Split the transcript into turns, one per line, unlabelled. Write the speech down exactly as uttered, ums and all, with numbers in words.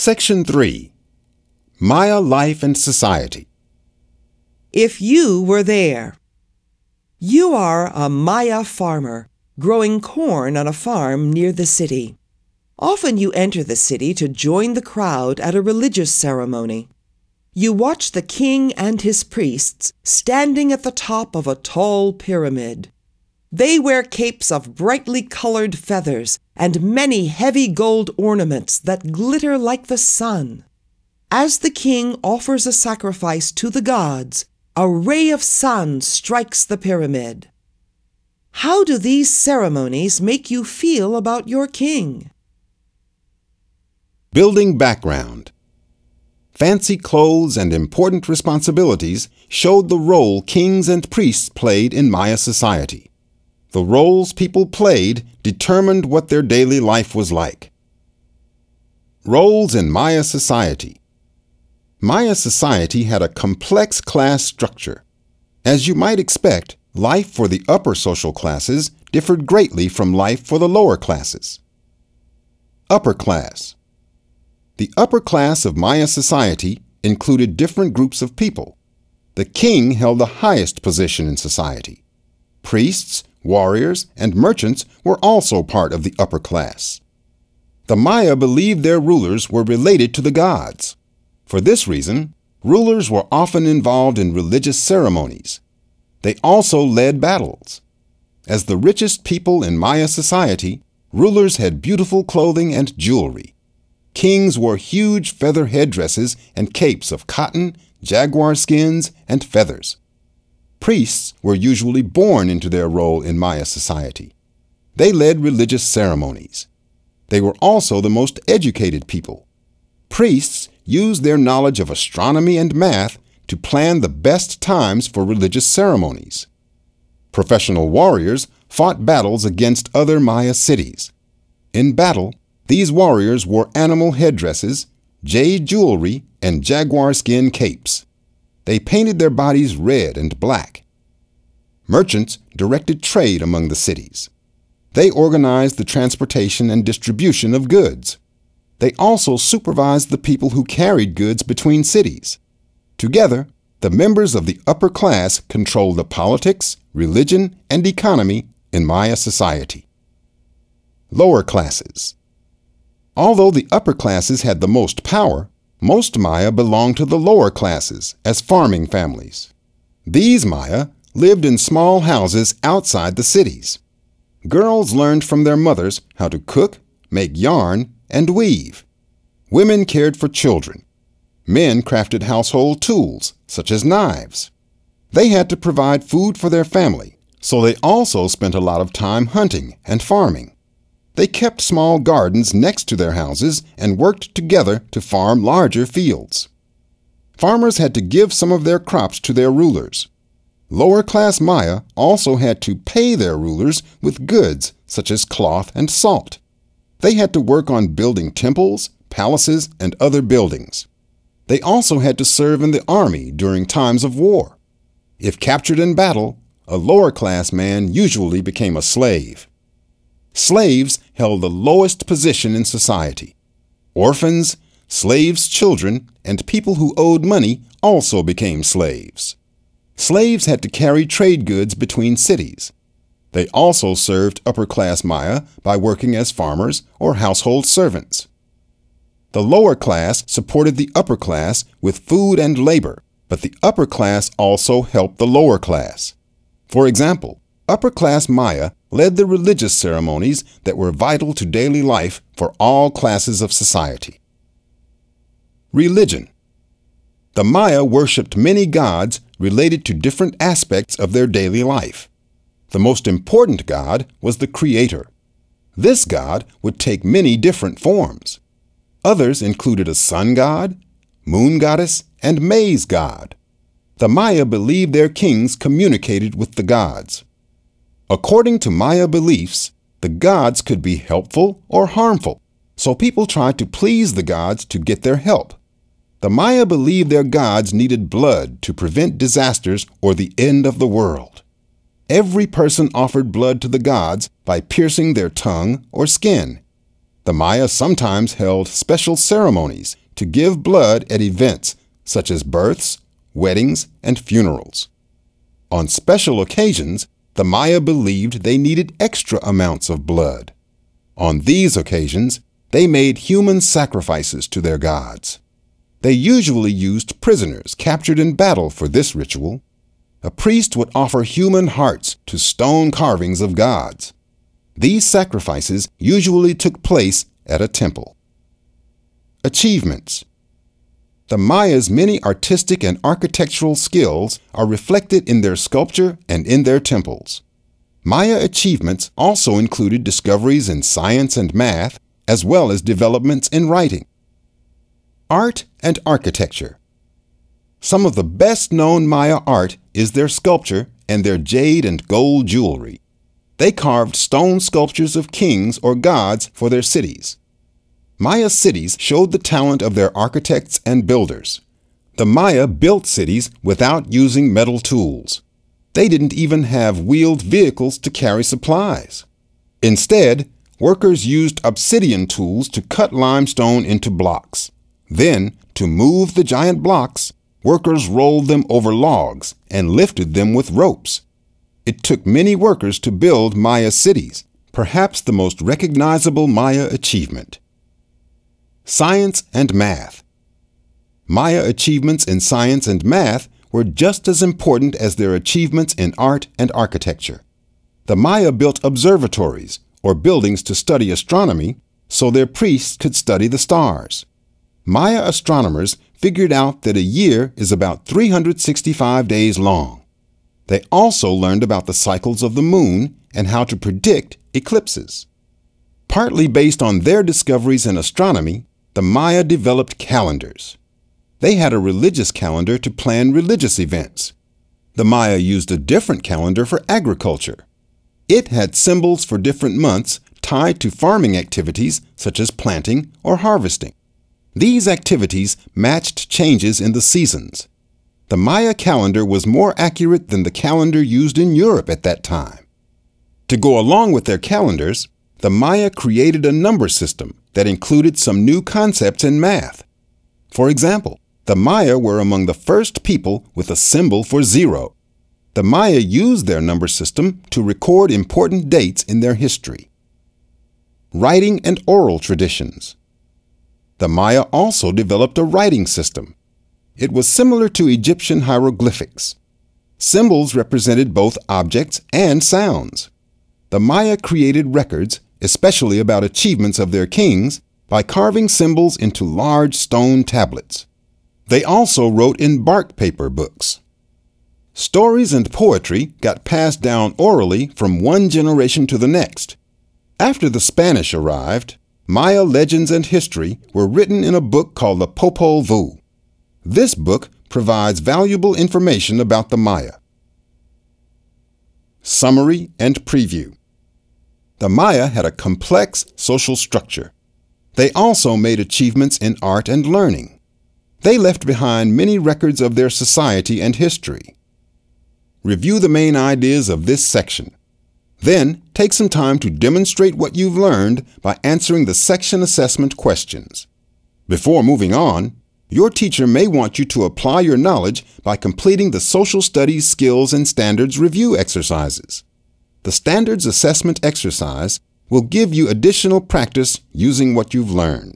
Section three. Maya Life and Society.
If you were there. You are a Maya farmer growing corn on a farm near the city. Often you enter the city to join the crowd at a religious ceremony. You watch the king and his priests standing at the top of a tall pyramid. They wear capes of brightly colored feathers and many heavy gold ornaments that glitter like the sun. As the king offers a sacrifice to the gods, a ray of sun strikes the pyramid. How do these ceremonies make you feel about your king?
Building background. Fancy clothes and important responsibilities showed the role kings and priests played in Maya society. The roles people played determined what their daily life was like. Roles in Maya society. Maya society had a complex class structure. As you might expect, life for the upper social classes differed greatly from life for the lower classes. Upper class. The upper class of Maya society included different groups of people. The king held the highest position in society. Priests, warriors, and merchants were also part of the upper class. The Maya believed their rulers were related to the gods. For this reason, rulers were often involved in religious ceremonies. They also led battles. As the richest people in Maya society, rulers had beautiful clothing and jewelry. Kings wore huge feather headdresses and capes of cotton, jaguar skins, and feathers. Priests were usually born into their role in Maya society. They led religious ceremonies. They were also the most educated people. Priests used their knowledge of astronomy and math to plan the best times for religious ceremonies. Professional warriors fought battles against other Maya cities. In battle, these warriors wore animal headdresses, jade jewelry, and jaguar skin capes. They painted their bodies red and black. Merchants directed trade among the cities. They organized the transportation and distribution of goods. They also supervised the people who carried goods between cities. Together, the members of the upper class controlled the politics, religion, and economy in Maya society. Lower classes. Although the upper classes had the most power, most Maya belonged to the lower classes as farming families. These Maya lived in small houses outside the cities. Girls learned from their mothers how to cook, make yarn, and weave. Women cared for children. Men crafted household tools, such as knives. They had to provide food for their family, so they also spent a lot of time hunting and farming. They kept small gardens next to their houses and worked together to farm larger fields. Farmers had to give some of their crops to their rulers. Lower-class Maya also had to pay their rulers with goods such as cloth and salt. They had to work on building temples, palaces, and other buildings. They also had to serve in the army during times of war. If captured in battle, a lower-class man usually became a slave. Slaves held the lowest position in society. Orphans, slaves' children, and people who owed money also became slaves. Slaves had to carry trade goods between cities. They also served upper-class Maya by working as farmers or household servants. The lower class supported the upper class with food and labor, but the upper class also helped the lower class. For example, upper-class Maya led the religious ceremonies that were vital to daily life for all classes of society. Religion. The Maya worshipped many gods related to different aspects of their daily life. The most important god was the Creator. This god would take many different forms. Others included a sun god, moon goddess, and maize god. The Maya believed their kings communicated with the gods. According to Maya beliefs, the gods could be helpful or harmful, so people tried to please the gods to get their help. The Maya believed their gods needed blood to prevent disasters or the end of the world. Every person offered blood to the gods by piercing their tongue or skin. The Maya sometimes held special ceremonies to give blood at events such as births, weddings, and funerals. On special occasions, the Maya believed they needed extra amounts of blood. On these occasions, they made human sacrifices to their gods. They usually used prisoners captured in battle for this ritual. A priest would offer human hearts to stone carvings of gods. These sacrifices usually took place at a temple. Achievements. The Mayas' many artistic and architectural skills are reflected in their sculpture and in their temples. Maya achievements also included discoveries in science and math, as well as developments in writing. Art and architecture. Some of the best-known Maya art is their sculpture and their jade and gold jewelry. They carved stone sculptures of kings or gods for their cities. Maya cities showed the talent of their architects and builders. The Maya built cities without using metal tools. They didn't even have wheeled vehicles to carry supplies. Instead, workers used obsidian tools to cut limestone into blocks. Then, to move the giant blocks, workers rolled them over logs and lifted them with ropes. It took many workers to build Maya cities, perhaps the most recognizable Maya achievement. Science and math. Maya achievements in science and math were just as important as their achievements in art and architecture. The Maya built observatories, or buildings to study astronomy, so their priests could study the stars. Maya astronomers figured out that a year is about three hundred sixty-five days long. They also learned about the cycles of the moon and how to predict eclipses. Partly based on their discoveries in astronomy, the Maya developed calendars. They had a religious calendar to plan religious events. The Maya used a different calendar for agriculture. It had symbols for different months tied to farming activities such as planting or harvesting. These activities matched changes in the seasons. The Maya calendar was more accurate than the calendar used in Europe at that time. To go along with their calendars, the Maya created a number system that included some new concepts in math. For example, the Maya were among the first people with a symbol for zero. The Maya used their number system to record important dates in their history. Writing and oral traditions. The Maya also developed a writing system. It was similar to Egyptian hieroglyphics. Symbols represented both objects and sounds. The Maya created records, especially about achievements of their kings, by carving symbols into large stone tablets. They also wrote in bark paper books. Stories and poetry got passed down orally from one generation to the next. After the Spanish arrived, Maya legends and history were written in a book called the Popol Vuh. This book provides valuable information about the Maya. Summary and preview. The Maya had a complex social structure. They also made achievements in art and learning. They left behind many records of their society and history. Review the main ideas of this section. Then, take some time to demonstrate what you've learned by answering the section assessment questions. Before moving on, your teacher may want you to apply your knowledge by completing the Social Studies Skills and Standards Review exercises. The Standards Assessment exercise will give you additional practice using what you've learned.